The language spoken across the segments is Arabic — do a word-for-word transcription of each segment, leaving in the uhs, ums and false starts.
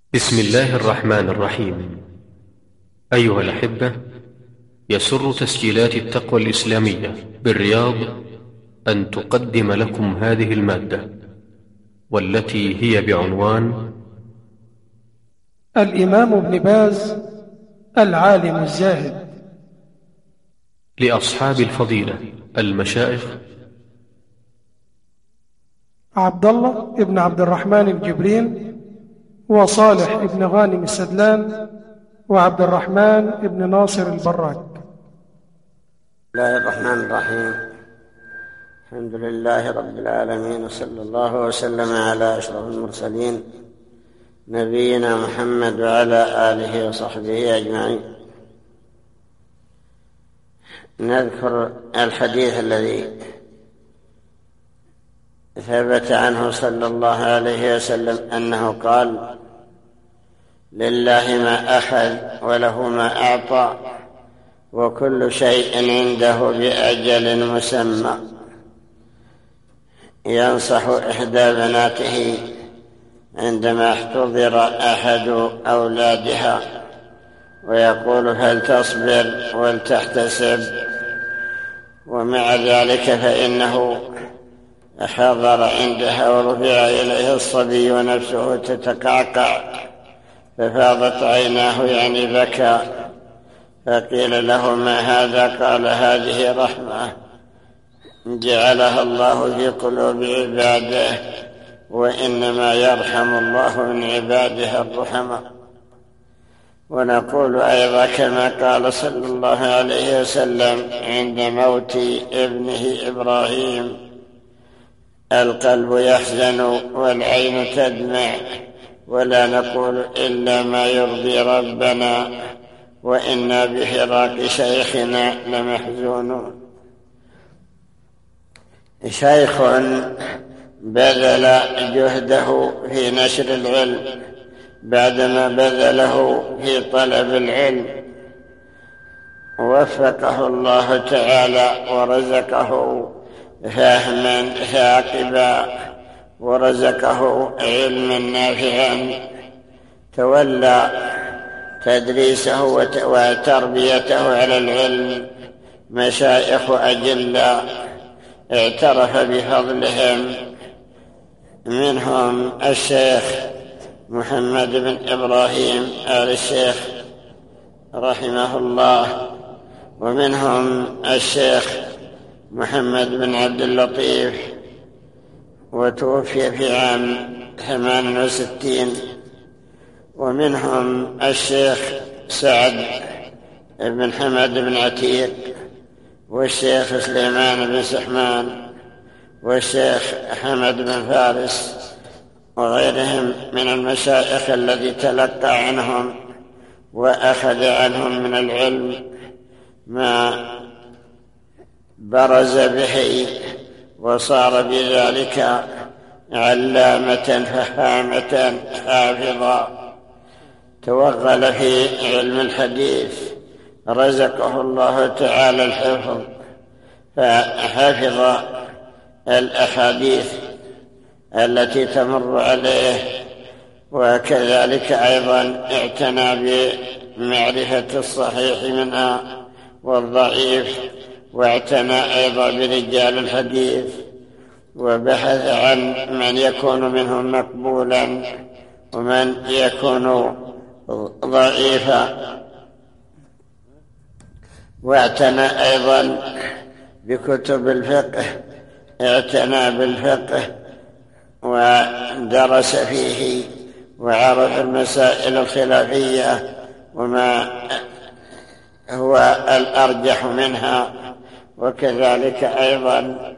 بسم الله الرحمن الرحيم. أيها الأحبة، يسر تسجيلات التقوى الإسلامية بالرياض أن تقدم لكم هذه المادة، والتي هي بعنوان الإمام ابن باز العالم الزاهد، لأصحاب الفضيلة المشايخ عبد الله ابن عبد الرحمن الجبرين، وصالح ابن غانم السدلان، وعبد الرحمن ابن ناصر البراك. بسم الله الرحمن الرحيم. الحمد لله رب العالمين، وصلى الله وسلم على أشرف المرسلين نبينا محمد وعلى آله وصحبه أجمعين. نذكر الحديث الذي ثبت عنه صلى الله عليه وسلم أنه قال: لله ما أخذ وله ما أعطى، وكل شيء عنده بأجل مسمى. ينصح إحدى بناته عندما احتضر أحد أولادها ويقول: هل تصبر ولتحتسب؟ ومع ذلك فإنه حضر عندها ورفع إليه الصبي ونفسه تتقعقع، ففاضت عيناه يعني بكى، فقيل له: ما هذا؟ قال: هذه رحمة جعلها الله في قلوب عباده، وإنما يرحم الله من عباده الرحمة. ونقول أيضا كما قال صلى الله عليه وسلم عند موت ابنه إبراهيم: القلب يحزن والعين تدمع، ولا نقول إلا ما يرضي ربنا، وإنا بفراق شيخنا لمحزونون. شيخ بذل جهده في نشر العلم بعدما بذله في طلب العلم، وفقه الله تعالى ورزقه فهما ثاقبا، ورزقه علما نافعا. تولى تدريسه وتربيته على العلم مشايخ أجلاء اعترف بفضلهم، منهم الشيخ محمد بن إبراهيم آل الشيخ رحمه الله، ومنهم الشيخ محمد بن عبد اللطيف، وتوفي في عام ثمان وستين. ومنهم الشيخ سعد بن حمد بن عتيق، والشيخ سليمان بن سحمان، والشيخ حمد بن فارس، وغيرهم من المشايخ الذي تلقى عنهم وأخذ عنهم من العلم ما برز به، وصار بذلك علامة فهامة حافظا. توغل في علم الحديث، رزقه الله تعالى الحفظ، فحفظ الأحاديث التي تمر عليه، وكذلك أيضا اعتنى بمعرفة الصحيح منها والضعيف، واعتنى أيضا برجال الحديث، وبحث عن من يكون منهم مقبولا ومن يكون ضعيفا، واعتنى أيضا بكتب الفقه، اعتنى بالفقه ودرس فيه، وعرف المسائل الخلافية وما هو الأرجح منها، وكذلك أيضا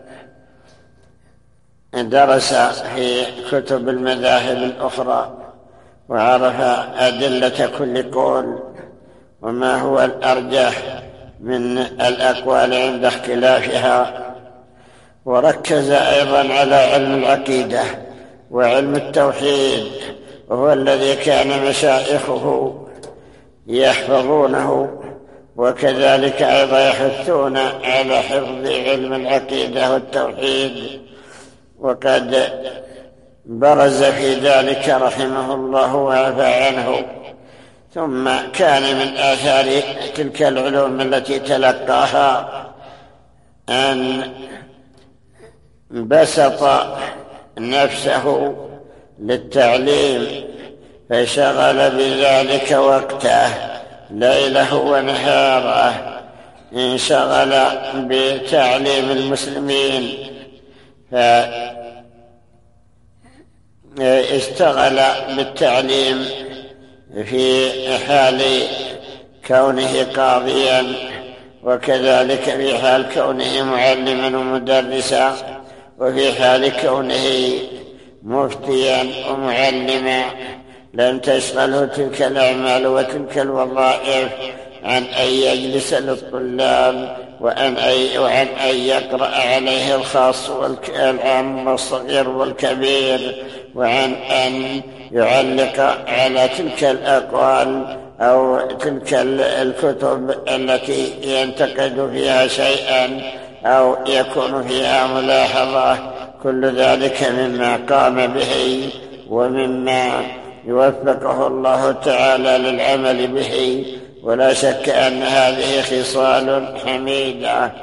درس في كتب المذاهب الأخرى، وعرف أدلة كل قول وما هو الأرجح من الأقوال عند اختلافها. وركز أيضا على علم العقيدة وعلم التوحيد، وهو الذي كان مشايخه يحفظونه، وكذلك أيضا يحثون على حفظ علم العقيدة والتوحيد. وقد برز في ذلك رحمه الله وعفى عنه. ثم كان من آثار تلك العلوم التي تلقاها أن بسط نفسه للتعليم، فشغل بذلك وقته ليله ونهاره، انشغل بتعليم المسلمين، فاشتغل بالتعليم في حال كونه قاضيا، وكذلك في حال كونه معلما ومدرسا، وفي حال كونه مفتيا ومعلما. لم تشغله تلك الأعمال وتلك الوظائف عن أن يجلس للطلاب وعن أن يقرأ عليه الخاص والعام والصغير والكبير، وعن أن يعلق على تلك الأقوال أو تلك الكتب التي ينتقد فيها شيئا أو يكون فيها ملاحظة. كل ذلك مما قام به ومما يوفقه الله تعالى للعمل به، ولا شك أن هذه خصال حميدة.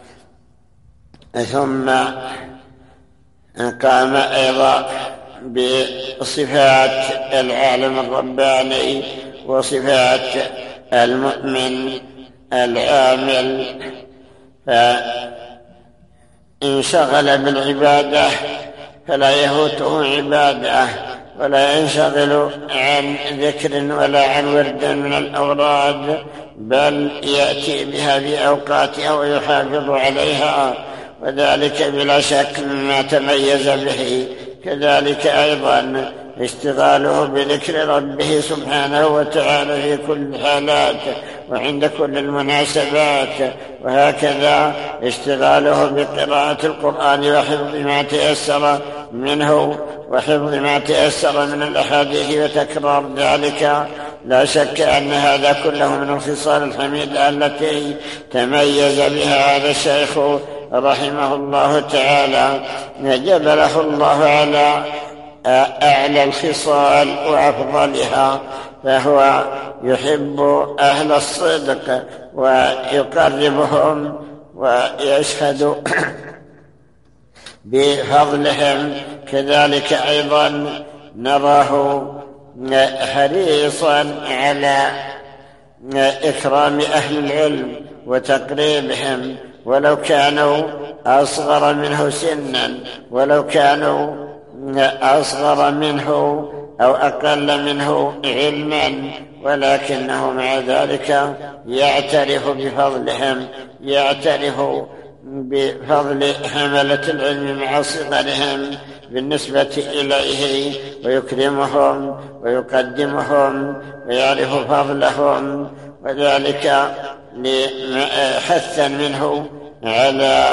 ثم قام أيضا بصفات العالم الرباني وصفات المؤمن العامل، فانشغل بالعبادة فلا يفوته عبادة، ولا ينشغل عن ذكر ولا عن ورد من الأوراد، بل يأتي بها في أوقاتها ويحافظ عليها، وذلك بلا شك مما تميز به. كذلك أيضا اشتغاله بذكر ربه سبحانه وتعالى في كل الحالات وعند كل المناسبات، وهكذا اشتغاله بقراءة القرآن وحفظ ما تيسر منه وحفظ ما تيسر من الأحاديث وتكرار ذلك. لا شك أن هذا كله من الخصال الحميدة التي تميز بها هذا الشيخ رحمه الله تعالى، جبله الله على أعلى الخصال وأفضلها، فهو يحب أهل الصدق ويقربهم ويشهد بفضلهم. كذلك أيضا نراه حريصا على إكرام أهل العلم وتقريبهم، ولو كانوا أصغر منه سنا، ولو كانوا أصغر منه أو أقل منه علما، ولكنه مع ذلك يعترف بفضلهم، يعترف بفضل حملة العلم مع صغرهم بالنسبة إليه، ويكرمهم ويقدمهم ويعرف فضلهم، وذلك حثا منه على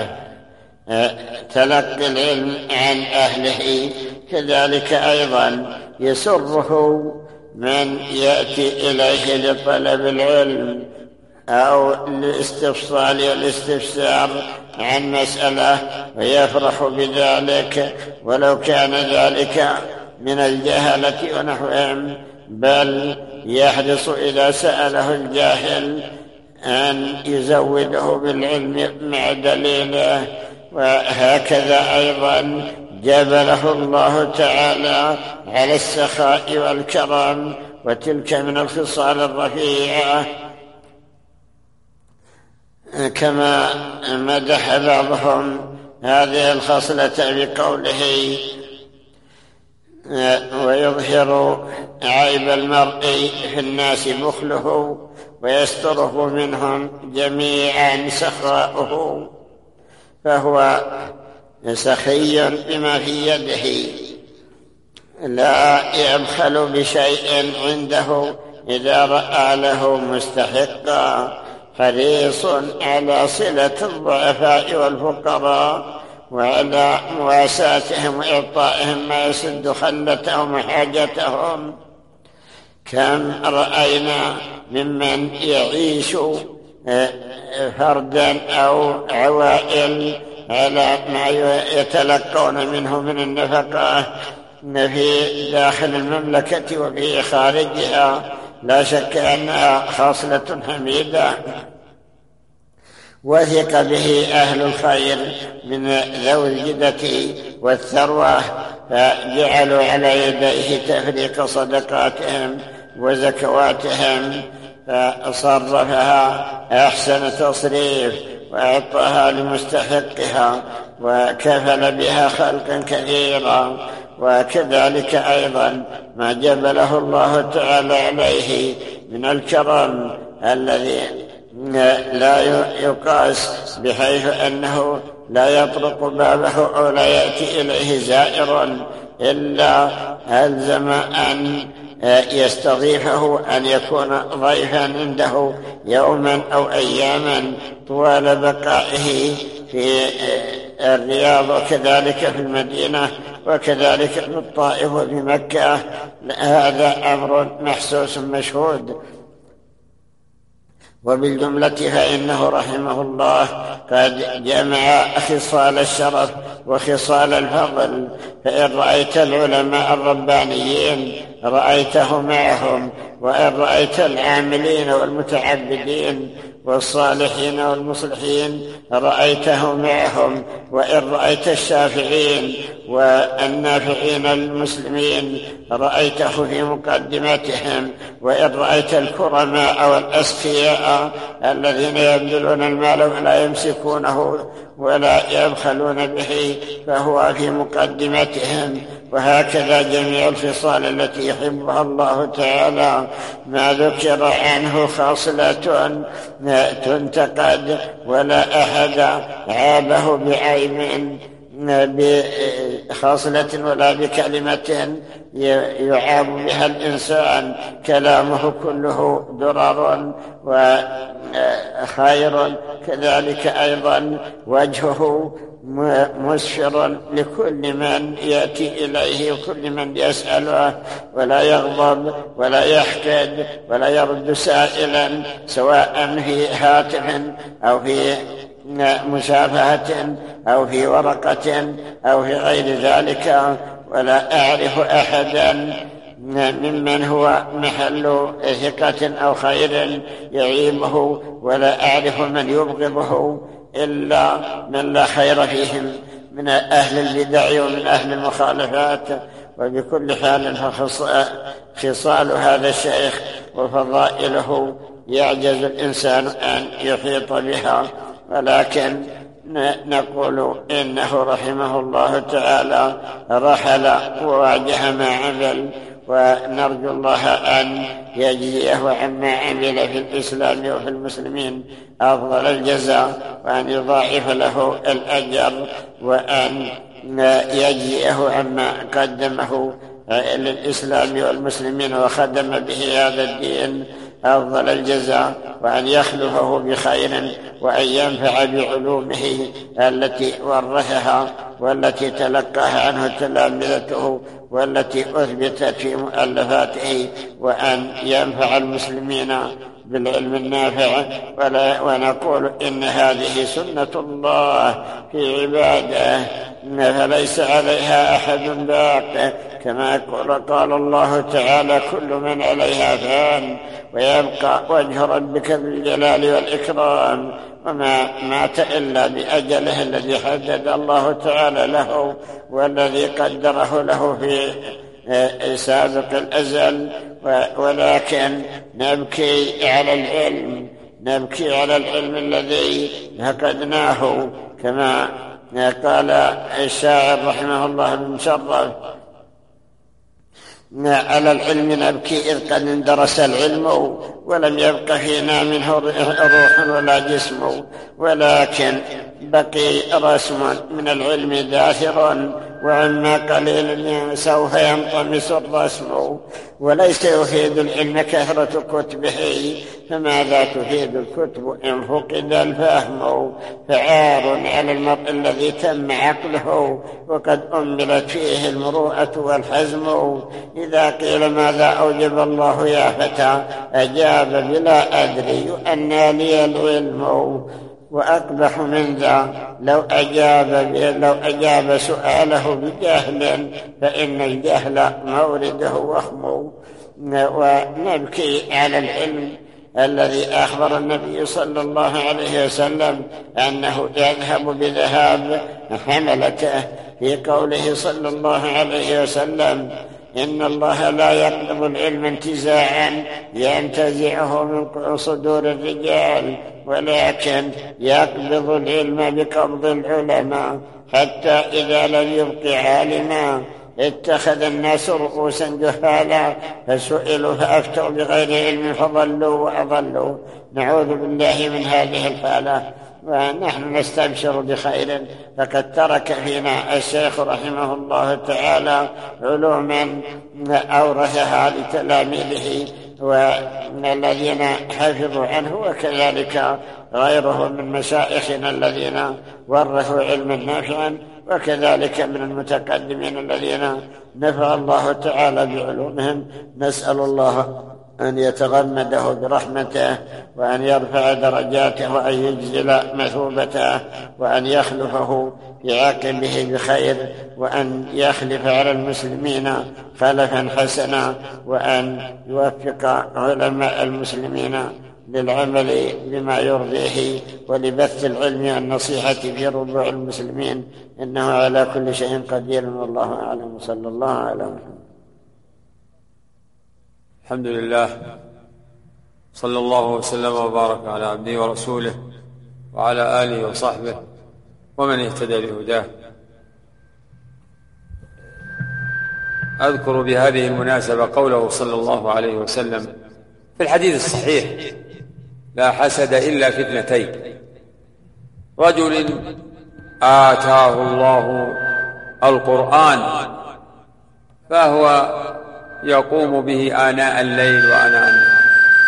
تلقي العلم عن أهله. كذلك أيضا يسره من يأتي إليه لطلب العلم أو الاستفصال والاستفسار عن مسألة، ويفرح بذلك ولو كان ذلك من الجهلة ونحوهم، بل يحرص إذا سأله الجاهل أن يزوده بالعلم مع دليله. وهكذا أيضا جبله الله تعالى على السخاء والكرم، وتلك من الخصال الرفيعة، كما مدح بعضهم هذه الخصلة بقوله: ويظهر عيب المرء في الناس بخله، ويستره منهم جميعا سخاؤه. فهو سخي بما في يده، لا يبخل بشيء عنده إذا رأى له مستحقا، حريص على صلة الضعفاء والفقراء وعلى مواساتهم وإعطائهم ما يسد خلتهم وحاجتهم. كم رأينا ممن يعيش فردا أو عوائل على ما يتلقون منه من النفقة في داخل المملكة وفي خارجها، لا شك أنها خاصلة حميدة وثق به أهل الخير من ذوي الجدة والثروة، فجعلوا على يديه تفريق صدقاتهم وزكواتهم، فصرفها أحسن تصريف وأعطاها لمستحقها وكفل بها خلقا كثيرا. وكذلك أيضا ما جبله الله تعالى عليه من الكرم الذي لا يقاس، بحيث أنه لا يطرق بابه أو لا يأتي إليه زائر إلا ألزم أن يستضيفه، أن يكون ضيفا عنده يوما أو أياما طوال بقائه في الرياض وكذلك في المدينة وكذلك في الطائف وفي مكة. هذا أمر محسوس مشهود. وبالجملة فإنه رحمه الله قد جمع خصال الشرف وخصال الفضل، فإن رأيت العلماء الربانيين رأيته معهم، وإن رأيت العاملين والمتعبدين والصالحين والمصلحين رأيته معهم، وإن رأيت الشافعين والنافعين المسلمين رأيته في مقدمتهم، وإن رأيت الكرماء والأسخياء الذين يبذلون المال ولا يمسكونه ولا يبخلون به فهو في مقدمتهم. وهكذا جميع الخصال التي يحبها الله تعالى ما ذكر عنه خاصلة تنتقد، ولا أحد عابه بعيب بخاصلة ولا بكلمة يعاب بها الإنسان. كلامه كله درر وخير، كذلك أيضا وجهه مسفر لكل من يأتي إليه وكل من يسأله، ولا يغضب ولا يحقد ولا يرد سائلا سواء في هاتف أو في مشافهة أو في ورقة أو في غير ذلك. ولا أعرف أحدا ممن هو محل ثقة أو خير يعيبه، ولا أعرف من يبغضه إلا من لا خير فيهم من أهل البدع ومن أهل المخالفات. وبكل حال فخصال هذا الشيخ وفضائله يعجز الإنسان أن يحيط بها، ولكن نقول إنه رحمه الله تعالى رحل وواجه ما عمل، ونرجو الله أن يجزيه عما عمل في الإسلام وفي المسلمين أفضل الجزاء، وأن يضاعف له الأجر، وأن يجزيه عما قدمه للإسلام والمسلمين وخدم به هذا الدين أفضل الجزاء، وأن يخلفه بخير، وأن ينفع بعلومه التي ورثها والتي تلقاها عنه تلامذته والتي أثبتت في مؤلفاته، وأن ينفع المسلمين بالعلم النافع. ونقول إن هذه سنة الله في عباده فليس عليها أحد باق، كما قال الله تعالى كل من عليها فان ويبقى وجه ربك ذو الجلال والإكرام، وما مات إلا بأجله الذي حدد الله تعالى له والذي قدره له في سابق الأزل. ولكن نبكي على العلم نبكي على العلم الذي فقدناه، كما قال الشاعر رحمه الله بن مشرف: على العلم نبكي إذ قد اندرس العلم ولم يبق فينا منه روح ولا جسم، ولكن بقي رسم من العلم داثر وعما قليل سوف ينطمس الرسم. وليس يفيد العلم كثرة كتبه، فماذا تفيد الكتب إن فقد الفهم؟ فعار على المرء الذي تم عقله وقد أملت فيه المروءة والحزم. إذا قيل ماذا أوجب الله يا فتى أجاب بلا أدري أنى لي العلم. وأقبح من ذا لو أجاب, لو أجاب سؤاله بجهل فإن الجهل مورده وخمه. ونبكي على العلم الذي أخبر النبي صلى الله عليه وسلم أنه يذهب بذهاب حملته في قوله صلى الله عليه وسلم: إن الله لا يقبض العلم انتزاعا ينتزعه من صدور الرجال، ولكن يقبض العلم بقبض العلماء، حتى إذا لم يبق عالما اتخذ الناس رؤوسا جهالا فسئلوا فأفتوا بغير علم فضلوا وأضلوا. نعوذ بالله من هذه الحالة، ونحن نستبشر بخير، فقد ترك فينا الشيخ رحمه الله تعالى علوما أورثها لتلاميذه والذين حفظوا عنه، وكذلك غيره من مشايخنا الذين ورثوا علما نافعا، وكذلك من المتقدمين الذين نفع الله تعالى بعلومهم. نسأل الله أن يتغمده برحمته، وأن يرفع درجاته، وأن يجزل مثوبته، وأن يخلفه في عقبه بخير، وأن يخلف على المسلمين خلفا حسنا، وأن يوفق علماء المسلمين للعمل بما يرضيه ولبث العلم والنصيحة في ربوع المسلمين، إنه على كل شيء قدير، والله أعلم. صلى الله على محمد. الحمد لله، صلى الله وسلم وبارك على عبده ورسوله وعلى آله وصحبه ومن اهتدى بهداه. أذكر بهذه المناسبة قوله صلى الله عليه وسلم في الحديث الصحيح: لا حسد إلا في اثنتين: رجل آتاه الله القرآن فهو يقوم به آناء الليل وآناء النهار،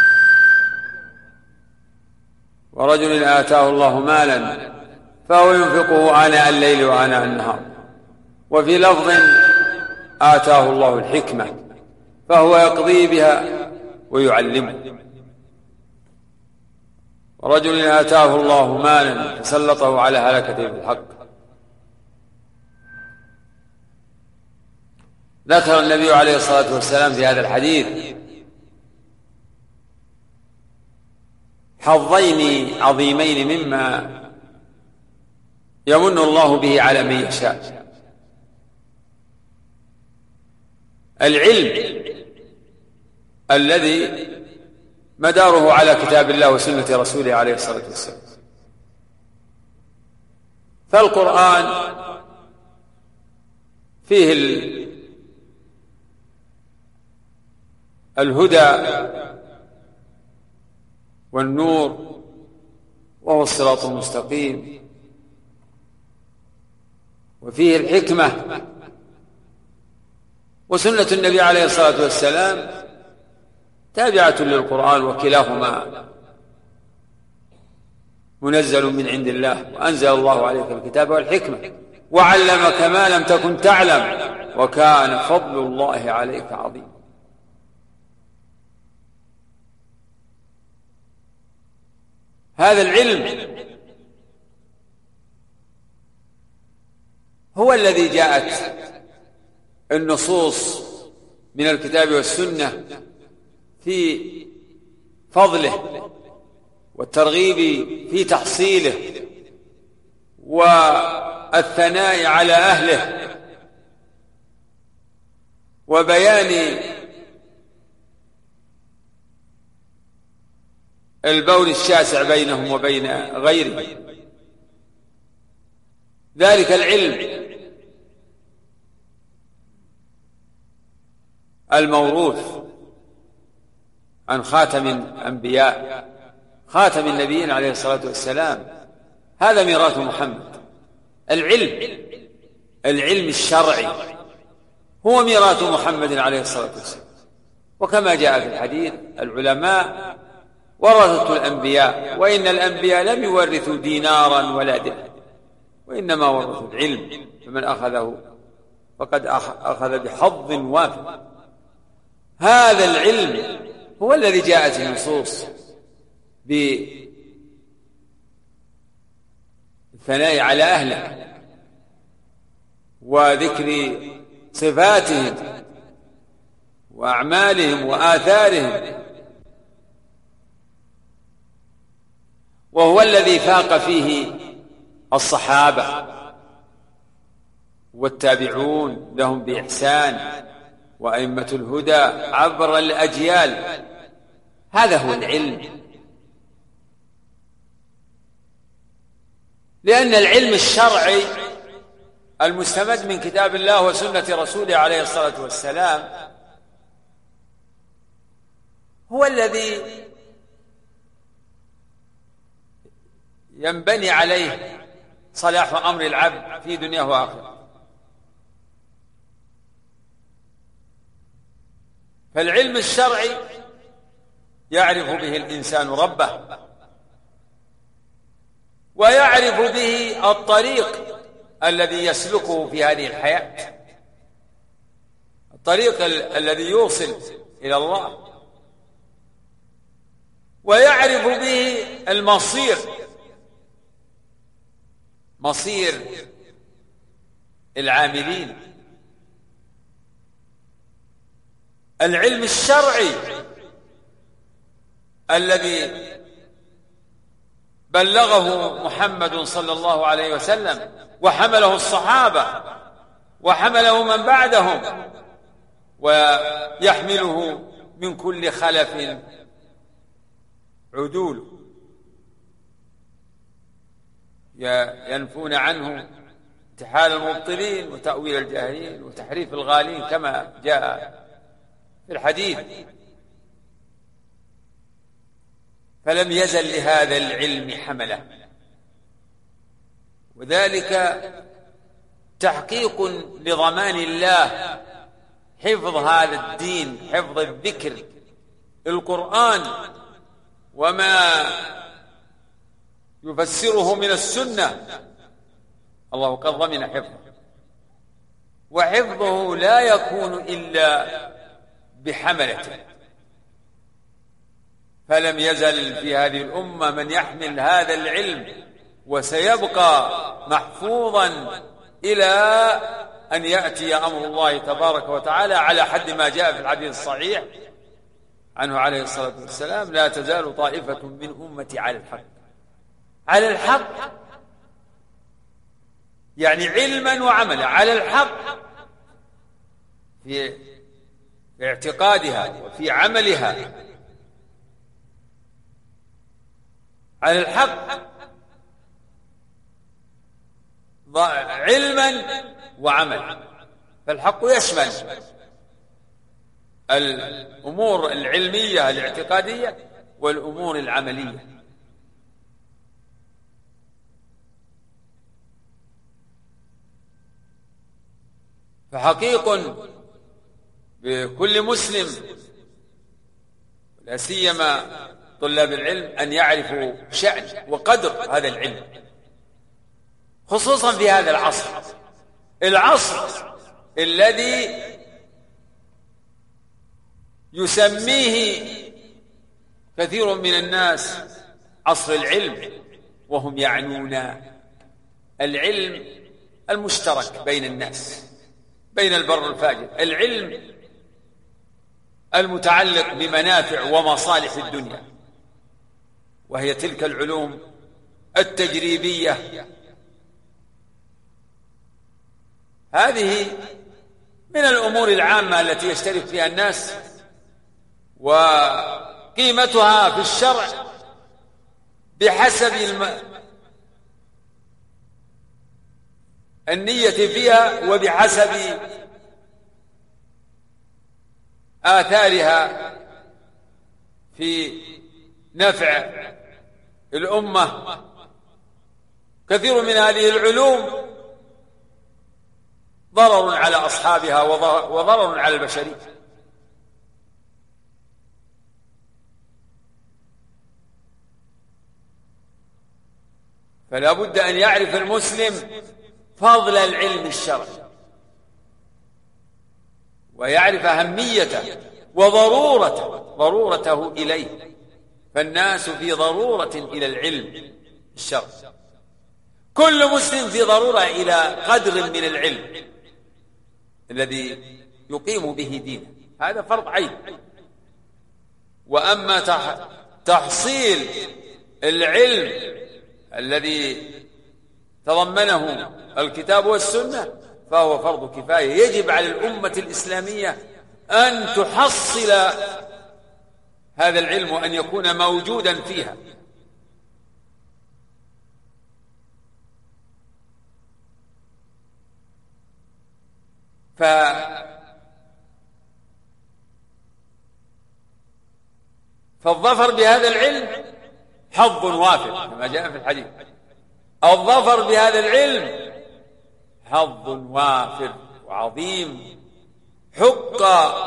ورجل آتاه الله مالا فهو ينفقه آناء الليل وآناء النهار. وفي لفظ: آتاه الله الحكمة فهو يقضي بها ويعلمه. ورجل آتاه الله مالا فسلطه على هلكته بالحق. ذكر النبي عليه الصلاة والسلام في هذا الحديث حظين عظيمين مما يمن الله به على من يشاء: العلم الذي مداره على كتاب الله وسنة رسوله عليه الصلاة والسلام. فالقرآن فيه الهدى والنور، وهو الصراط المستقيم، وفيه الحكمة، وسنة النبي عليه الصلاة والسلام تابعة للقرآن، وكلاهما منزل من عند الله. وأنزل الله عليك الكتاب والحكمة وعلمك ما لم تكن تعلم وكان فضل الله عليك عظيما. هذا العلم هو الذي جاءت النصوص من الكتاب والسنة في فضله والترغيب في تحصيله والثناء على أهله وبيان البون الشاسع بينهم وبين غيرهم. ذلك العلم الموروث عن خاتم الأنبياء خاتم النبيين عليه الصلاة والسلام، هذا ميراث محمد. العلم العلم الشرعي هو ميراث محمد عليه الصلاة والسلام. وكما جاء في الحديث: العلماء ورثة الأنبياء، وإن الأنبياء لم يورثوا دينارا ولا درهم، وإنما ورثوا العلم، فمن أخذه فقد أخذ بحظ وافر. هذا العلم هو الذي جاءت النصوص الثناء على أهله وذكر صفاتهم وأعمالهم وآثارهم، وهو الذي فاق فيه الصحابة والتابعون لهم بإحسان وأئمة الهدى عبر الأجيال. هذا هو العلم، لأن العلم الشرعي المستمد من كتاب الله وسنة رسوله عليه الصلاة والسلام هو الذي ينبني عليه صلاح أمر العبد في دنياه وآخرته. فالعلم الشرعي يعرف به الإنسان ربه، ويعرف به الطريق الذي يسلكه في هذه الحياة، الطريق الذي يوصل إلى الله، ويعرف به المصير، مصير العاملين. العلم الشرعي الذي بلغه محمد صلى الله عليه وسلم وحمله الصحابة وحمله من بعدهم، ويحمله من كل خلف عدول ينفون عنه انتحال المبطلين وتأويل الجاهلين وتحريف الغالين كما جاء في الحديث. فلم يزل لهذا العلم حمله، وذلك تحقيق لضمان الله حفظ هذا الدين، حفظ الذكر القرآن وما يفسره من السنة، الله قد ضمن حفظه، وحفظه لا يكون إلا بحملته. فلم يزل في هذه الأمة من يحمل هذا العلم، وسيبقى محفوظا إلى أن يأتي أمر الله تبارك وتعالى، على حد ما جاء في الحديث الصحيح عنه عليه الصلاة والسلام: لا تزال طائفة من أمتي على الحق. على الحق يعني علما وعملا، على الحق في اعتقادها وفي عملها، على الحق علما وعملا. فالحق يشمل الأمور العلمية الاعتقادية والأمور العملية. فحقيق بكل مسلم، لا سيما طلاب العلم، أن يعرفوا شأن وقدر هذا العلم، خصوصا في هذا العصر، العصر الذي يسميه كثير من الناس عصر العلم، وهم يعنون العلم المشترك بين الناس، بين البر والفاجر، العلم المتعلق بمنافع ومصالح الدنيا، وهي تلك العلوم التجريبية. هذه من الأمور العامة التي يشترك فيها الناس، وقيمتها في الشرع بحسب الم... النية فيها وبحسب آثارها في نفع الأمة. كثير من هذه العلوم ضرر على أصحابها وضرر على البشرية. فلا بد أن يعرف المسلم فضل العلم الشرعي، ويعرف أهميته وضرورته ضرورته إليه. فالناس في ضرورة إلى العلم الشرعي. كل مسلم في ضرورة إلى قدر من العلم الذي يقيم به دينه، هذا فرض عين. وأما تحصيل العلم الذي تضمنه الكتاب والسنة فهو فرض كفاية. يجب على الأمة الإسلامية أن تحصل هذا العلم وأن يكون موجودا فيها. ف فالظفر بهذا العلم حظ وافر كما جاء في الحديث. الظفر بهذا العلم حظ وافر وعظيم، حق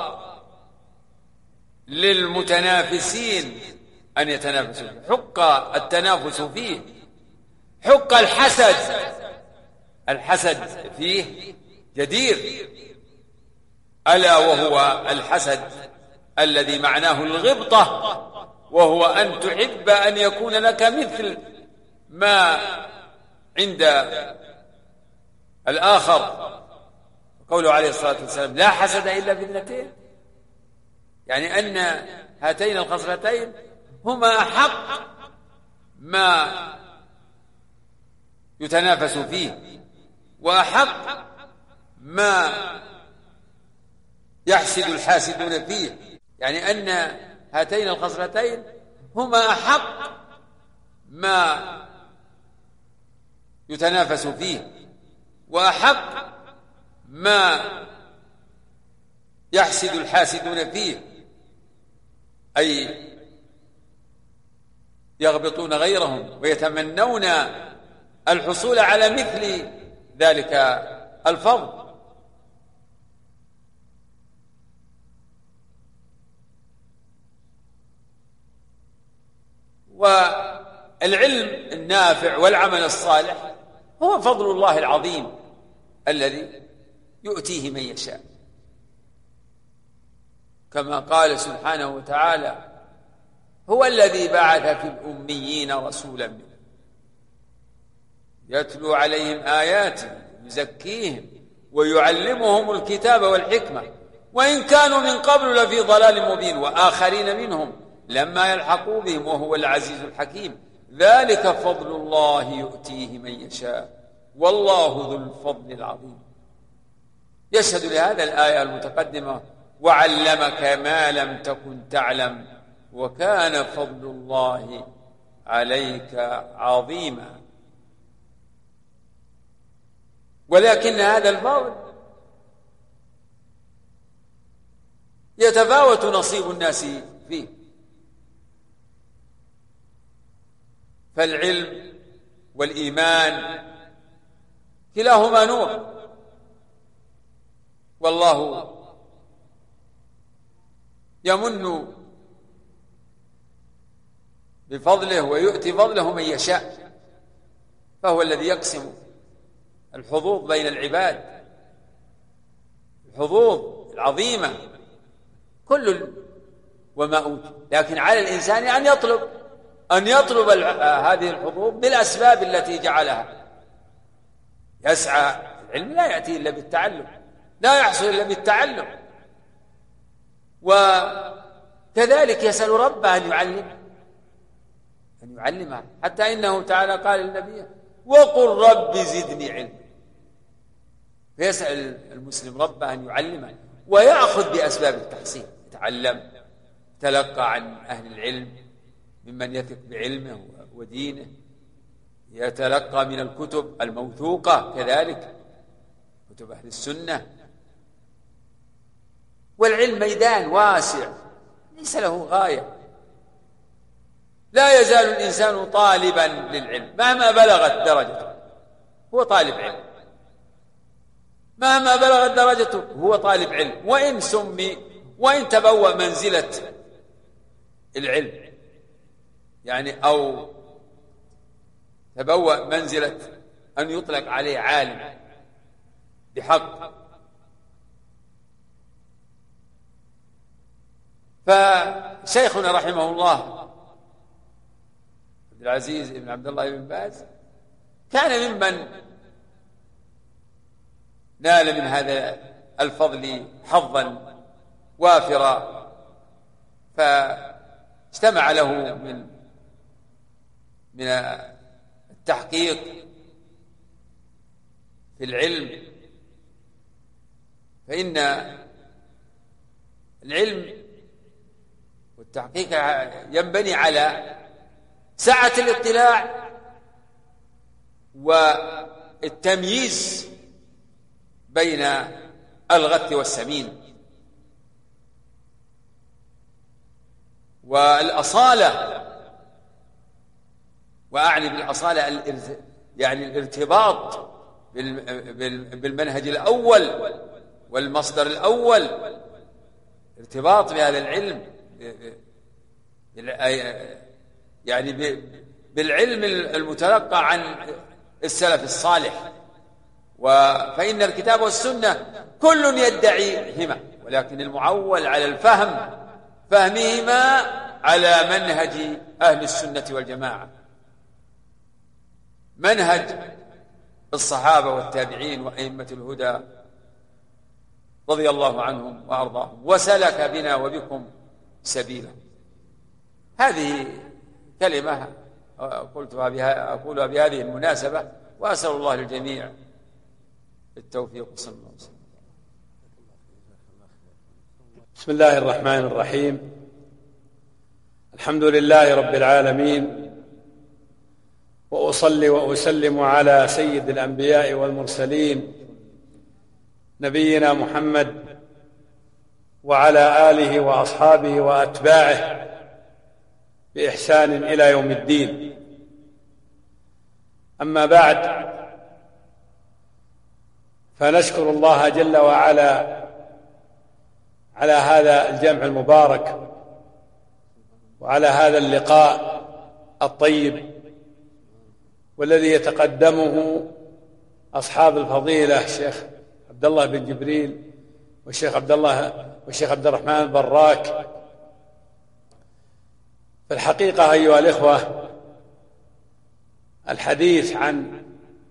للمتنافسين أن يتنافسوا فيه، حق التنافس فيه، حق الحسد الحسد فيه جدير، ألا وهو الحسد الذي معناه الغبطة، وهو أن تحب أن يكون لك مثل ما عند الآخر. قوله عليه الصلاة والسلام لا حسد إلا في اثنتين، يعني أن هاتين الخصلتين هما أحق ما يتنافس فيه وأحق ما يحسد الحاسدون فيه، يعني أن هاتين الخصلتين هما أحق ما يتنافس فيه وأحق ما يحسد الحاسدون فيه، أي يغبطون غيرهم ويتمنون الحصول على مثل ذلك الفضل. والعلم النافع والعمل الصالح هو فضل الله العظيم الذي يؤتيه من يشاء، كما قال سبحانه وتعالى هو الذي بعث في الأميين رسولا منهم يتلو عليهم آياته يزكيهم ويعلمهم الكتاب والحكمة وإن كانوا من قبل لفي ضلال مبين وآخرين منهم لما يلحقوا بهم وهو العزيز الحكيم ذلك فضل الله يؤتيه من يشاء والله ذو الفضل العظيم. يشهد لهذا الآية المتقدمة وعلمك ما لم تكن تعلم وكان فضل الله عليك عظيما. ولكن هذا الفضل يتفاوت نصيب الناس فيه، فالعلم والإيمان كلاهما نور، والله يمن بفضله ويؤتي فضله من يشاء، فهو الذي يقسم الحظوظ بين العباد، الحظوظ العظيمة كل وما أوتي، لكن على الإنسان أن يطلب أن يطلب هذه الحظوظ بالأسباب التي جعلها. يسعى، العلم لا يأتي إلا بالتعلم، لا يحصل إلا بالتعلم، وكذلك يسأل ربه أن يعلمه أن يعلمه حتى إنه تعالى قال للنبي وقل رب زدني علما، فيسأل المسلم ربه أن يعلمه ويأخذ بأسباب التحصيل، يتعلم، يتلقى عن أهل العلم ممن يثق بعلمه ودينه، يتلقى من الكتب الموثوقة كذلك كتب أهل السنة. والعلم ميدان واسع ليس له غاية، لا يزال الإنسان طالبا للعلم مهما بلغت درجته، هو طالب علم، مهما بلغت درجته هو طالب علم، وإن سمي وإن تبوأ منزلة العلم يعني أو تبوأ منزلة أن يطلق عليه عالم بحق. فشيخنا رحمه الله عبد العزيز بن عبد الله بن باز كان ممن نال من هذا الفضل حظا وافرا، فاجتمع له من من التحقيق في العلم، فإن العلم والتحقيق ينبني على سعة الاطلاع والتمييز بين الغث والسمين، والأصالة، وأعني بالأصالة يعني الارتباط بالمنهج الأول والمصدر الأول، ارتباط بهذا العلم يعني بالعلم المتلقى عن السلف الصالح. فإن الكتاب والسنة كل يدعيهما، ولكن المعول على الفهم فهمهما على منهج أهل السنة والجماعة، منهج الصحابة والتابعين وأئمة الهدى رضي الله عنهم وأرضاهم، وسلك بنا وبكم سبيلا. هذه كلمة قلتها بها أقولها بهذه المناسبة، وأسأل الله للجميع التوفيق. صلى الله عليه وسلم. بسم الله الرحمن الرحيم. الحمد لله رب العالمين، وأصلي وأسلم على سيد الأنبياء والمرسلين نبينا محمد وعلى آله وأصحابه وأتباعه بإحسان إلى يوم الدين. أما بعد، فنشكر الله جل وعلا على هذا الجمع المبارك وعلى هذا اللقاء الطيب، والذي يتقدمه أصحاب الفضيلة الشيخ عبد الله بن جبريل والشيخ عبد الله والشيخ عبد الرحمن البراك. في الحقيقة أيها الإخوة، الحديث عن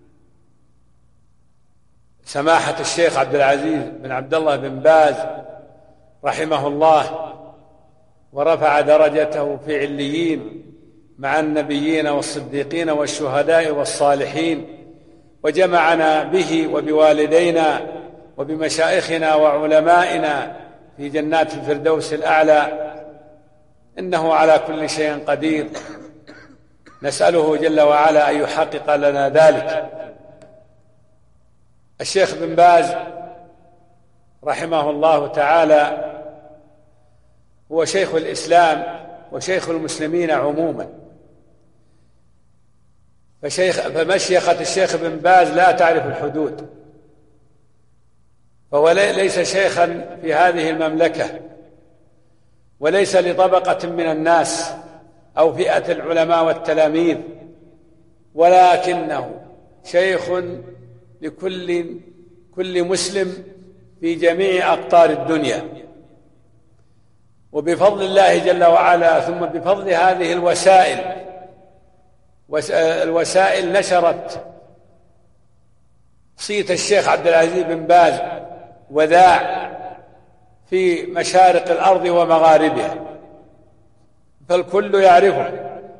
سماحة الشيخ عبد العزيز بن عبد الله بن باز رحمه الله ورفع درجته في عليين مع النبيين والصديقين والشهداء والصالحين، وجمعنا به وبوالدينا وبمشايخنا وعلمائنا في جنات الفردوس الأعلى، إنه على كل شيء قدير. نسأله جل وعلا أن يحقق لنا ذلك. الشيخ بن باز رحمه الله تعالى هو شيخ الإسلام وشيخ المسلمين عموما، فشيخ فمشيخة الشيخ بن باز لا تعرف الحدود، فهو ليس شيخا في هذه المملكة، وليس لطبقة من الناس أو فئة العلماء والتلاميذ، ولكنه شيخ لكل كل مسلم في جميع أقطار الدنيا. وبفضل الله جل وعلا، ثم بفضل هذه الوسائل، الوسائل نشرت صيت الشيخ عبد العزيز بن باز وذاع في مشارق الأرض ومغاربها، فالكل يعرفه،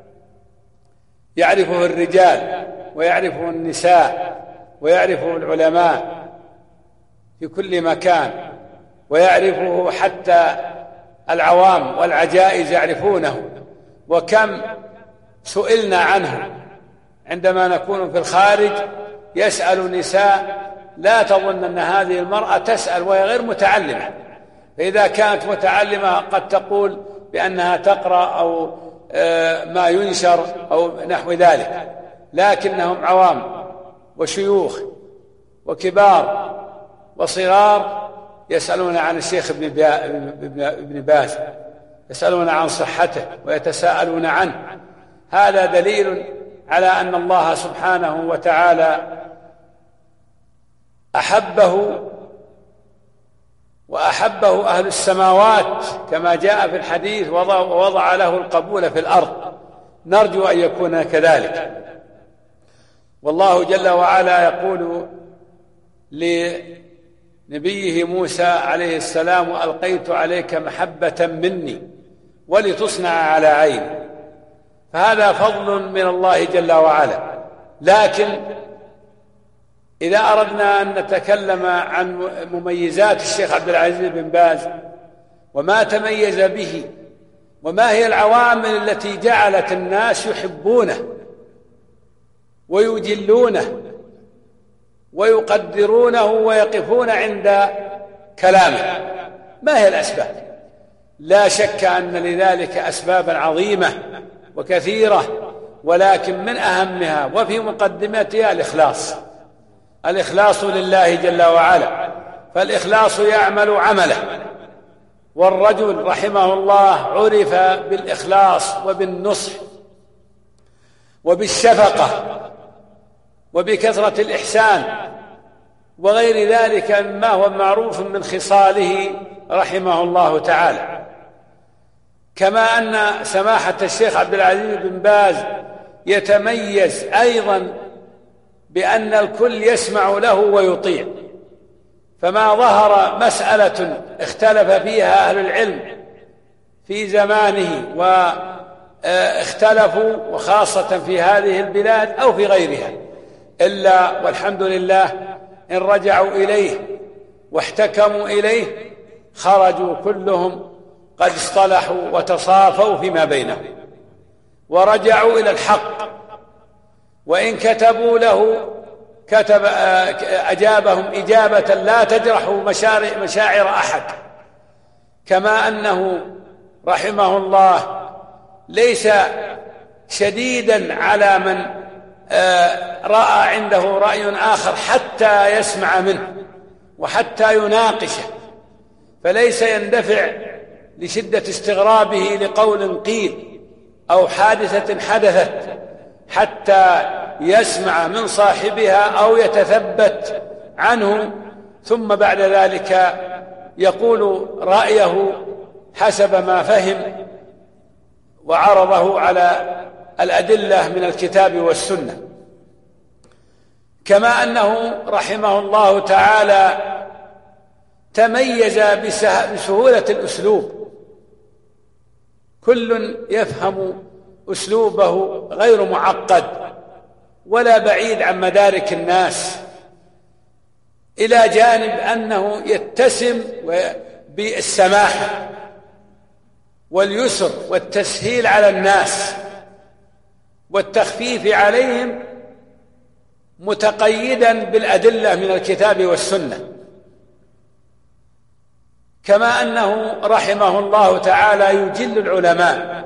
يعرفه الرجال ويعرفه النساء ويعرفه العلماء في كل مكان، ويعرفه حتى العوام والعجائز يعرفونه. وكم سئلنا عنه عندما نكون في الخارج، يسأل نساء لا تظن أن هذه المرأة تسأل وهي غير متعلمة، فإذا كانت متعلمة قد تقول بأنها تقرأ أو ما ينشر أو نحو ذلك، لكنهم عوام وشيوخ وكبار وصغار يسألون عن الشيخ ابن باز، يسألون عن صحته ويتساءلون عنه. هذا دليل على أن الله سبحانه وتعالى أحبه وأحبه أهل السماوات كما جاء في الحديث، ووضع له القبول في الأرض. نرجو أن يكون كذلك. والله جل وعلا يقول لنبيه موسى عليه السلام: وألقيت عليك محبة مني ولتصنع على عيني. فهذا فضل من الله جل وعلا. لكن إذا أردنا أن نتكلم عن مميزات الشيخ عبد العزيز بن باز وما تميز به وما هي العوامل التي جعلت الناس يحبونه ويجلونه ويقدرونه ويقفون عند كلامه، ما هي الأسباب؟ لا شك أن لذلك أسبابا عظيمة وكثيرة، ولكن من أهمها وفي مقدمتها الإخلاص. الإخلاص لله جل وعلا، فالإخلاص يعمل عمله. والرجل رحمه الله عرف بالإخلاص وبالنصح وبالشفقة وبكثرة الإحسان وغير ذلك مما هو معروف من خصاله رحمه الله تعالى. كما أن سماحة الشيخ عبد العزيز بن باز يتميز أيضا بأن الكل يسمع له ويطيع، فما ظهر مسألة اختلف فيها أهل العلم في زمانه واختلفوا، وخاصة في هذه البلاد أو في غيرها، إلا والحمد لله إن رجعوا إليه واحتكموا إليه خرجوا كلهم قد اصطلحوا وتصافوا فيما بينهم ورجعوا إلى الحق. وإن كتبوا له كتب أجابهم إجابة لا تجرح مشاعر أحد. كما أنه رحمه الله ليس شديدا على من رأى عنده رأي آخر حتى يسمع منه وحتى يناقشه، فليس يندفع لشدة استغرابه لقول قيل أو حادثة حدثت حتى يسمع من صاحبها أو يتثبت عنه، ثم بعد ذلك يقول رأيه حسب ما فهم وعرضه على الأدلة من الكتاب والسنة. كما أنه رحمه الله تعالى تميز بسهولة الأسلوب، كل يفهم أسلوبه غير معقد ولا بعيد عن مدارك الناس، إلى جانب أنه يتسم بالسماحة واليسر والتسهيل على الناس والتخفيف عليهم، متقيدا بالأدلة من الكتاب والسنة. كما أنه رحمه الله تعالى يجل العلماء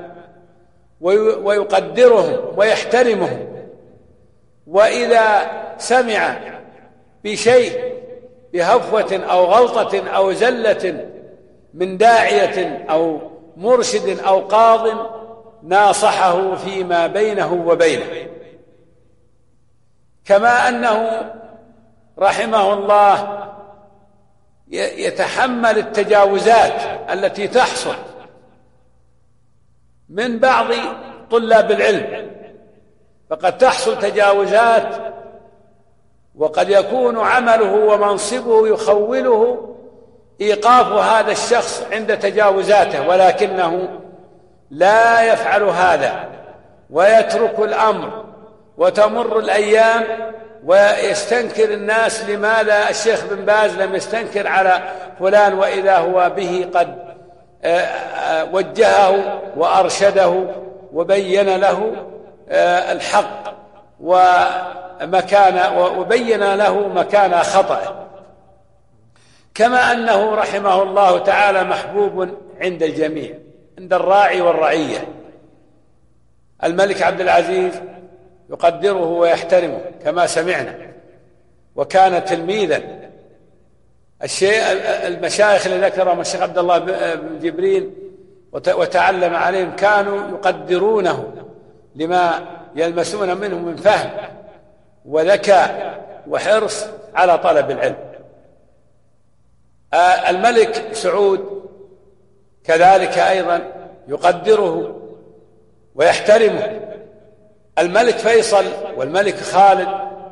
ويقدرهم ويحترمهم، وإذا سمع بشيء بهفوة أو غلطة أو زلة من داعية أو مرشد أو قاض ناصحه فيما بينه وبينه. كما أنه رحمه الله يتحمل التجاوزات التي تحصل من بعض طلاب العلم، فقد تحصل تجاوزات وقد يكون عمله ومنصبه يخوله إيقاف هذا الشخص عند تجاوزاته، ولكنه لا يفعل هذا ويترك الأمر، وتمر الأيام ويستنكر الناس لماذا الشيخ بن باز لم يستنكر على فلان، وإذا هو به قد وجهه وأرشده وبين له الحق ومكان وبين له مكان خطأه. كما أنه رحمه الله تعالى محبوب عند الجميع، عند الراعي والرعية. الملك عبد العزيز يقدره ويحترمه كما سمعنا، وكان تلميذا. الشيء المشايخ اللي ذكرهم الشيخ عبد الله بن جبرين وتعلم عليهم كانوا يقدرونه لما يلمسون منه من فهم وذكاء وحرص على طلب العلم. الملك سعود كذلك أيضا يقدره ويحترمه، الملك فيصل والملك خالد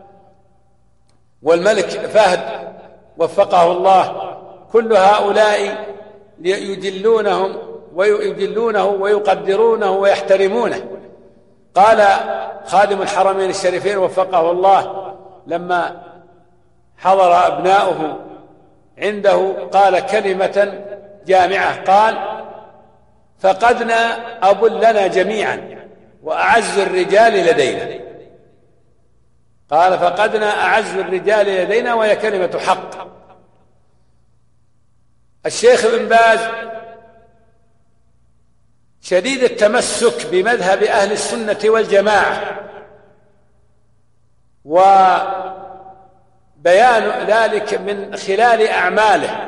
والملك فهد وفقه الله، كل هؤلاء يدلونهم ويدلونه ويقدرونه ويحترمونه. قال خادم الحرمين الشريفين وفقه الله لما حضر أبناؤه عنده قال كلمة جامعة، قال: فقدنا أب لنا جميعا وأعز الرجال لدينا. قال: فقدنا أعز الرجال لدينا، وهي كلمة حق. الشيخ ابن باز شديد التمسك بمذهب أهل السنة والجماعة، وبيان ذلك من خلال أعماله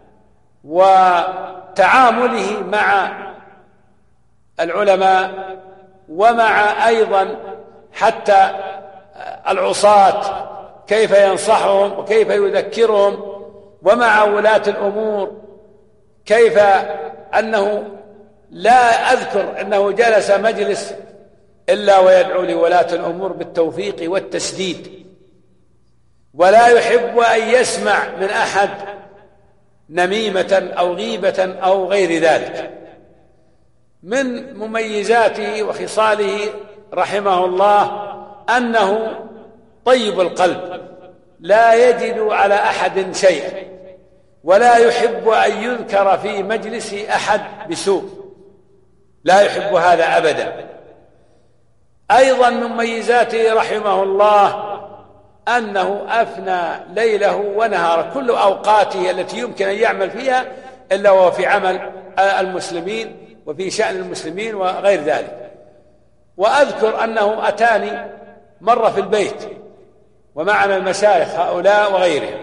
وتعامله مع العلماء ومع أيضا حتى العصاة، كيف ينصحهم وكيف يذكرهم، ومع ولاة الأمور، كيف أنه لا أذكر أنه جلس مجلس إلا ويدعو لولاة الأمور بالتوفيق والتسديد، ولا يحب أن يسمع من أحد نميمة أو غيبة أو غير ذلك. من مميزاته وخصاله رحمه الله أنه طيب القلب، لا يجد على أحد شيئا، ولا يحب أن يذكر في مجلس أحد بسوء، لا يحب هذا أبدا. أيضا من مميزاته رحمه الله أنه أفنى ليله ونهاره، كل أوقاته التي يمكن أن يعمل فيها إلا وهو في عمل المسلمين وفي شأن المسلمين وغير ذلك. وأذكر أنه أتاني مرة في البيت ومعنا المشايخ هؤلاء وغيرهم،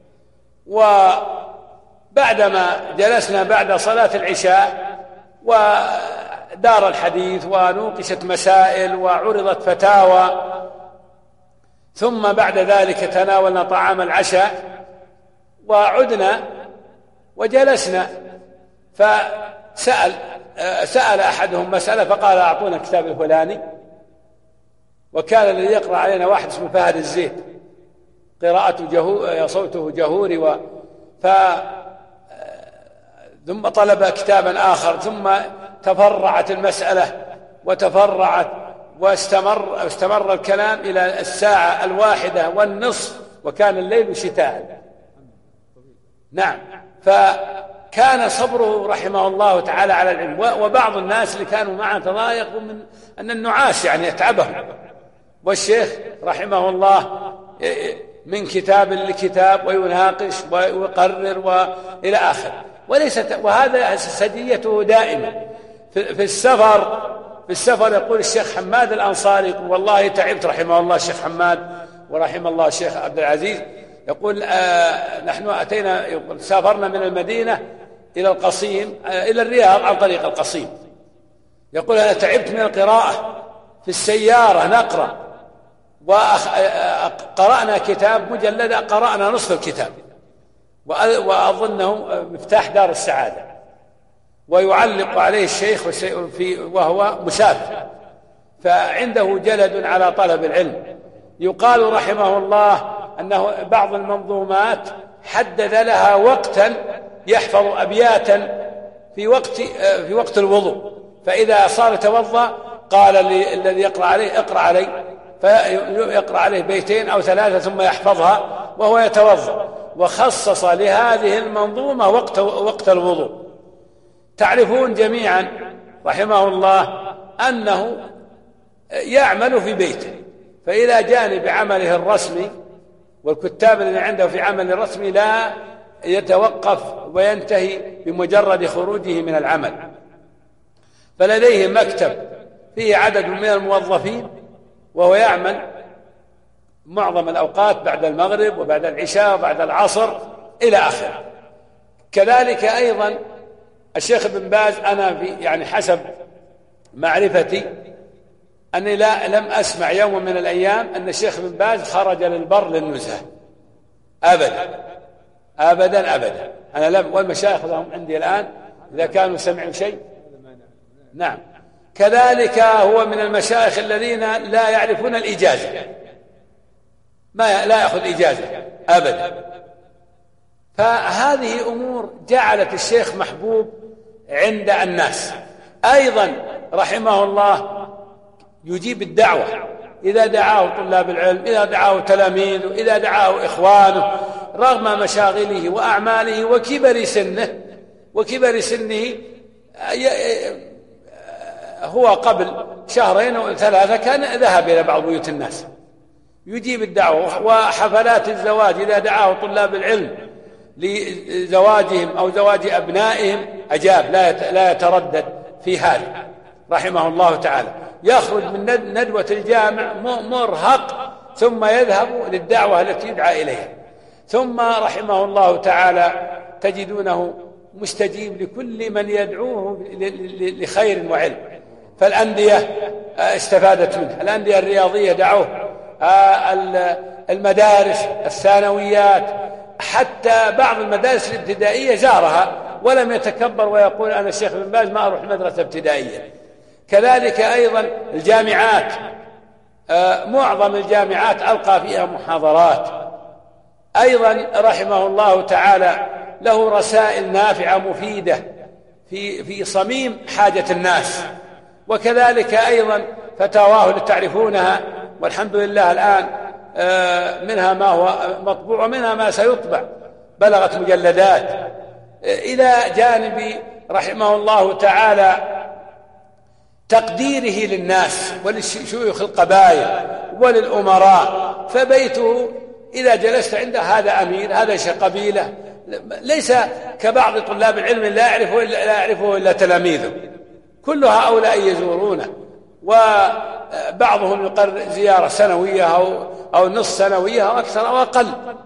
وبعدما جلسنا بعد صلاة العشاء ودار الحديث ونوقشت مسائل وعرضت فتاوى، ثم بعد ذلك تناولنا طعام العشاء وعدنا وجلسنا، فسأل سأل أحدهم مسألة فقال: أعطونا الكتاب الفلاني. وكان الذي يقرأ علينا واحد اسمه فهد الزيت، قراءته جهو صوته جهوري، و ف ثم طلب كتابا آخر، ثم تفرعت المسألة وتفرعت واستمر استمر الكلام إلى الساعة الواحدة والنصف، وكان الليل شتاء. نعم، فكان صبره رحمه الله تعالى على العلم. وبعض الناس اللي كانوا معه تضايقوا من أن النعاس يعني يتعبهم، والشيخ رحمه الله من كتاب لكتاب ويناقش ويقرر وإلى آخر، وليست وهذا سجيته دائما. في السفر في السفر يقول الشيخ حماد الأنصاري، يقول: والله تعبت، رحمه الله الشيخ حماد ورحمه الله الشيخ عبد العزيز، يقول: آه نحن أتينا يقول سافرنا من المدينة إلى القصيم آه إلى الرياض عن طريق القصيم، يقول: أنا تعبت من القراءة في السيارة نقرأ، وقرأنا كتاب مجلد، قرأنا نصف الكتاب، وأظنه مفتاح دار السعادة، ويعلق عليه الشيخ وهو مسافر، فعنده جلد على طلب العلم. يقال رحمه الله أنه بعض المنظومات حدد لها وقتا يحفظ أبياتا في وقت في وقت الوضوء، فإذا صار يتوضأ قال الذي يقرأ عليه: اقرأ علي، فيقرأ عليه بيتين أو ثلاثة ثم يحفظها وهو يتوضأ، وخصص لهذه المنظومة وقت وقت الوضوء. تعرفون جميعا رحمه الله أنه يعمل في بيته، فإلى جانب عمله الرسمي والكتاب الذين عنده في عمل الرسمي لا يتوقف وينتهي بمجرد خروجه من العمل، فلديه مكتب فيه عدد من الموظفين، وهو يعمل معظم الأوقات بعد المغرب وبعد العشاء وبعد العصر إلى آخره. كذلك أيضا الشيخ ابن باز، أنا في يعني حسب معرفتي أني لا لم أسمع يوم من الأيام أن الشيخ ابن باز خرج للبر للنزهة أبدا أبدا أبدا. أنا لم، والمشايخ لهم عندي الآن إذا كانوا سمعوا شيء. نعم، كذلك هو من المشايخ الذين لا يعرفون الإجازة، ما لا يأخذ إجازة أبدا. فهذه أمور جعلت الشيخ محبوب عند الناس. أيضا رحمه الله يجيب الدعوة إذا دعاه طلاب العلم، إذا دعاه تلاميذه، إذا دعاه إخوانه، رغم مشاغله وأعماله وكبر سنه وكبر سنه. هو قبل شهرين أو ثلاثة كان ذهب إلى بعض بيوت الناس يجيب الدعوة. وحفلات الزواج إذا دعاه طلاب العلم لزواجهم أو زواج أبنائهم أجاب، لا يتردد في هذا رحمه الله تعالى. يخرج من ندوة الجامع مرهق ثم يذهب للدعوة التي يدعى إليها. ثم رحمه الله تعالى تجدونه مستجيب لكل من يدعوه لخير وعلم. فالأندية استفادت منه، الأندية الرياضية دعوه، المدارس الثانويات، حتى بعض المدارس الابتدائية زارها ولم يتكبر ويقول أنا الشيخ بن باز ما أروح مدرسة ابتدائية. كذلك أيضا الجامعات، معظم الجامعات ألقى فيها محاضرات. أيضا رحمه الله تعالى له رسائل نافعة مفيدة في في صميم حاجة الناس. وكذلك أيضا فتاواه اللي تعرفونها، والحمد لله الآن منها ما هو مطبوع ومنها ما سيطبع، بلغت مجلدات. إلى جانب رحمه الله تعالى تقديره للناس ولشيوخ القبائل وللأمراء. فبيته إذا جلست عنده هذا أمير، هذا شيخ قبيلة، ليس كبعض طلاب العلم لا يعرفه إلا, لا يعرفه إلا تلاميذه، كل هؤلاء يزورونه، وبعضهم يقرر زيارة سنوية أو, أو نصف سنوية أو أكثر أو أقل.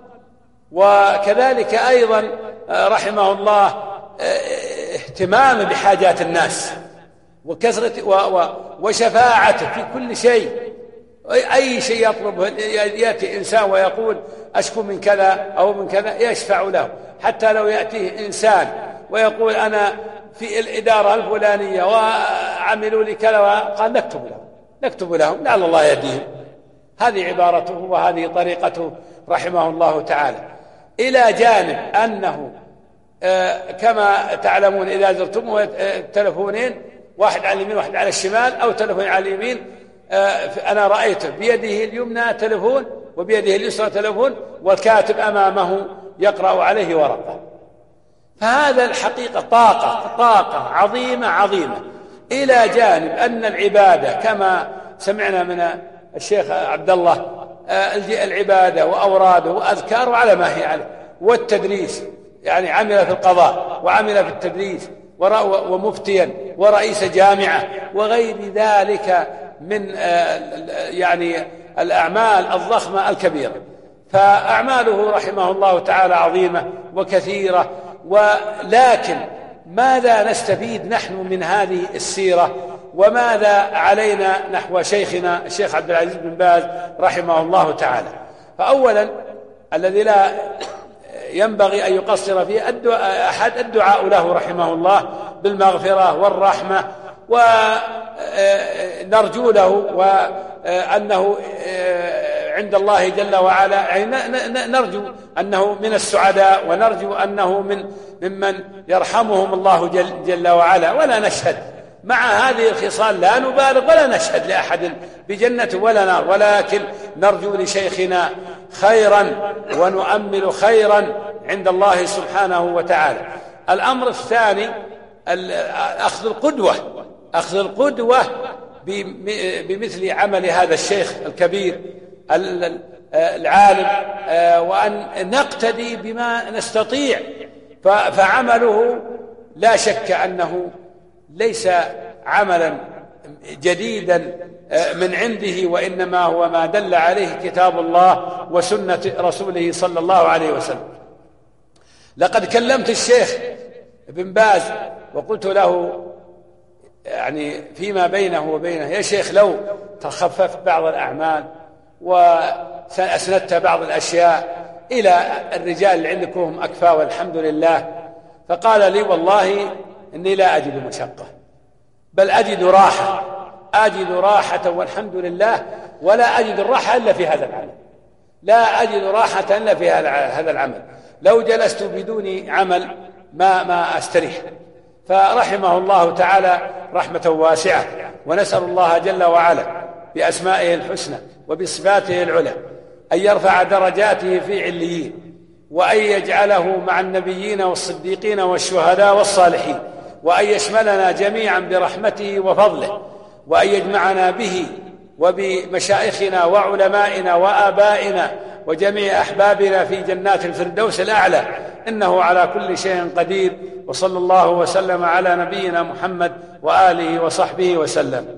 وكذلك أيضا رحمه الله اهتمام بحاجات الناس وكثرة وشفاعته في كل شيء. أي شيء يطلبه يأتي إنسان ويقول أشكو من كذا أو من كذا يشفع له. حتى لو يأتيه إنسان ويقول أنا في الإدارة الفلانية وعملوا لي كذا، قال نكتب لهم نكتب لهم لعل الله يهديهم. هذه عبارته وهذه طريقته رحمه الله تعالى. إلى جانب أنه كما تعلمون إذا زرتم تلفونين، واحد على اليمين واحد على الشمال، أو تلفون على اليمين، أنا رأيته بيده اليمنى تلفون وبيده اليسرى تلفون، والكاتب أمامه يقرأ عليه ورقة. فهذا الحقيقة طاقة طاقة عظيمة عظيمة. إلى جانب أن العبادة كما سمعنا من الشيخ عبد الله، العبادة وأوراده وأذكاره على ما هي عليه، والتدريس يعني عمل في القضاء وعمل في التدريس ومفتيا ورئيس جامعة وغير ذلك من يعني الأعمال الضخمة الكبيرة. فأعماله رحمه الله تعالى عظيمة وكثيرة. ولكن ماذا نستفيد نحن من هذه السيرة، وماذا علينا نحو شيخنا الشيخ عبد العزيز بن باز رحمه الله تعالى؟ فأولا الذي لا ينبغي أن يقصر فيه أحد الدعاء له رحمه الله بالمغفرة والرحمة، ونرجو له وأنه عند الله جل وعلا، يعني نرجو أنه من السعداء، ونرجو أنه من ممن يرحمهم الله جل, جل وعلا. ولا نشهد مع هذه الخصال، لا نبالغ ولا نشهد لأحد بجنة ولا نار، ولكن نرجو لشيخنا خيرا ونؤمل خيرا عند الله سبحانه وتعالى. الأمر الثاني أخذ القدوة أخذ القدوة بمثل عمل هذا الشيخ الكبير العالم، وأن نقتدي بما نستطيع. فعمله لا شك أنه ليس عملا جديدا من عنده، وإنما هو ما دل عليه كتاب الله وسنة رسوله صلى الله عليه وسلم. لقد كلمت الشيخ ابن باز وقلت له يعني فيما بينه وبينه، يا شيخ لو تخففت بعض الأعمال وأسندت بعض الأشياء إلى الرجال اللي عندكم هم أكفى والحمد لله. فقال لي والله إني لا أجد مشقة، بل أجد راحة أجد راحة والحمد لله، ولا أجد الراحة إلا في هذا العمل، لا أجد راحة إلا في هذا العمل. لو جلست بدون عمل ما ما أستريح. فرحمه الله تعالى رحمة واسعة، ونسأل الله جل وعلا بأسمائه الحسنى وبصفاته العلى أن يرفع درجاته في عليين، وأن يجعله مع النبيين والصديقين والشهداء والصالحين، وأن يشملنا جميعا برحمته وفضله، وأن يجمعنا به وبمشايخنا وعلمائنا وآبائنا وجميع أحبابنا في جنات الفردوس الأعلى، إنه على كل شيء قدير. وصلى الله وسلم على نبينا محمد وآله وصحبه وسلم.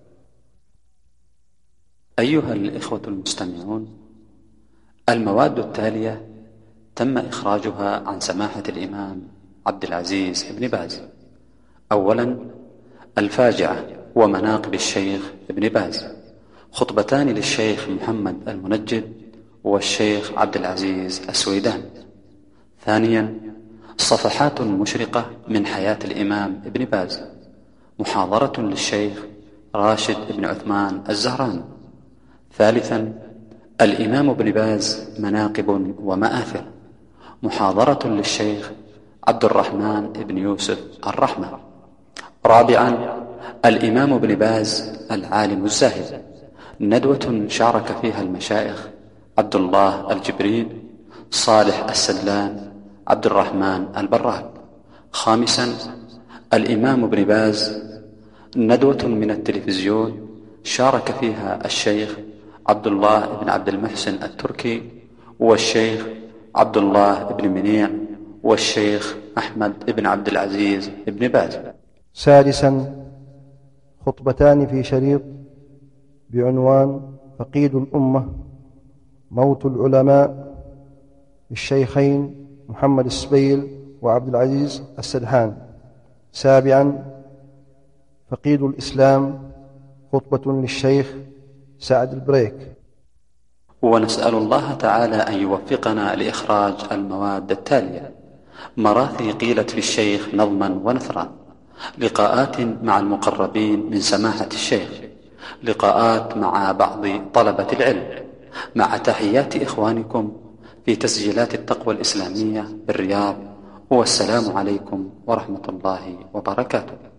أيها الإخوة المستمعون، المواد التالية تم إخراجها عن سماحة الإمام عبد العزيز بن باز. أولا، الفاجعة ومناقب الشيخ ابن باز، خطبتان للشيخ محمد المنجد والشيخ عبد العزيز السويدان. ثانيا، صفحات مشرقة من حياة الإمام ابن باز، محاضرة للشيخ راشد بن عثمان الزهراني. ثالثا، الإمام ابن باز مناقب ومآثر، محاضرة للشيخ عبد الرحمن بن يوسف الرحمة. رابعا، الإمام ابن باز العالم الزاهد، ندوة شارك فيها المشايخ عبد الله الجبرين، صالح السدلان، عبد الرحمن البراك. خامسا، الإمام ابن باز ندوة من التلفزيون شارك فيها الشيخ عبد الله بن عبد المحسن التركي والشيخ عبد الله بن منيع والشيخ أحمد بن عبد العزيز بن باز. سادسا، خطبتان في شريط بعنوان فقيد الأمة موت العلماء للشيخين محمد السبيل وعبد العزيز السدحان. سابعا، فقيد الإسلام، خطبة للشيخ سعد البريك. ونسأل الله تعالى أن يوفقنا لإخراج المواد التالية: مراثي قيلت للشيخ نظما ونثرا، لقاءات مع المقربين من سماحة الشيخ، لقاءات مع بعض طلبة العلم، مع تحيات إخوانكم في تسجيلات التقوى الإسلامية بالرياض، والسلام عليكم ورحمة الله وبركاته.